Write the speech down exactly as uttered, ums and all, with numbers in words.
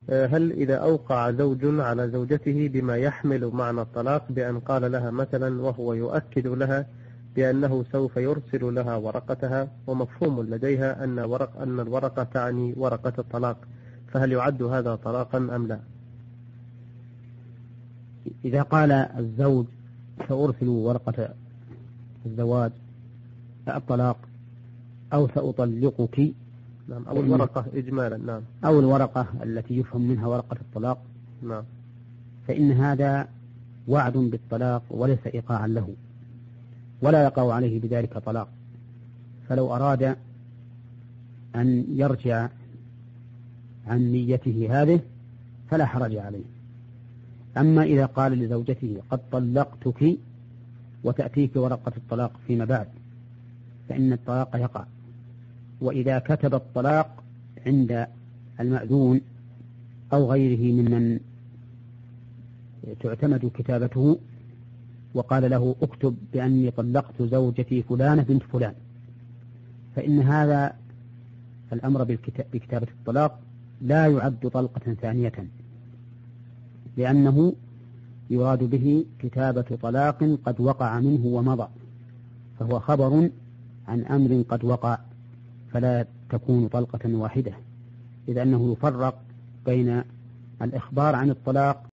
هل إذا أوقع زوج على زوجته بما يحمل معنى الطلاق بأن قال لها مثلا وهو يؤكد لها بأنه سوف يرسل لها ورقتها، ومفهوم لديها أن ورق أن الورقة تعني ورقة الطلاق، فهل يعد هذا طلاقا أم لا؟ إذا قال الزوج سأرسل ورقة الزواج الطلاق أو سأطلقك، نعم، أو الورقة إجمالا، نعم، أو الورقة التي يفهم منها ورقة الطلاق، نعم، فإن هذا وعد بالطلاق وليس إيقاعا له، ولا يقع عليه بذلك طلاق. فلو أراد أن يرجع عن نيته هذه فلا حرج عليه. أما إذا قال لزوجته قد طلقتك وتأتيك ورقة الطلاق فيما بعد فإن الطلاق يقع. وإذا كتب الطلاق عند المأذون أو غيره ممن تعتمد كتابته وقال له اكتب بأني طلقت زوجتي فلانة بنت فلان، فإن هذا الأمر بكتابة الطلاق لا يعد طلقة ثانية، لأنه يراد به كتابة طلاق قد وقع منه ومضى، فهو خبر عن أمر قد وقع، فلا تكون طلقة واحدة، إذ أنه يفرق بين الإخبار عن الطلاق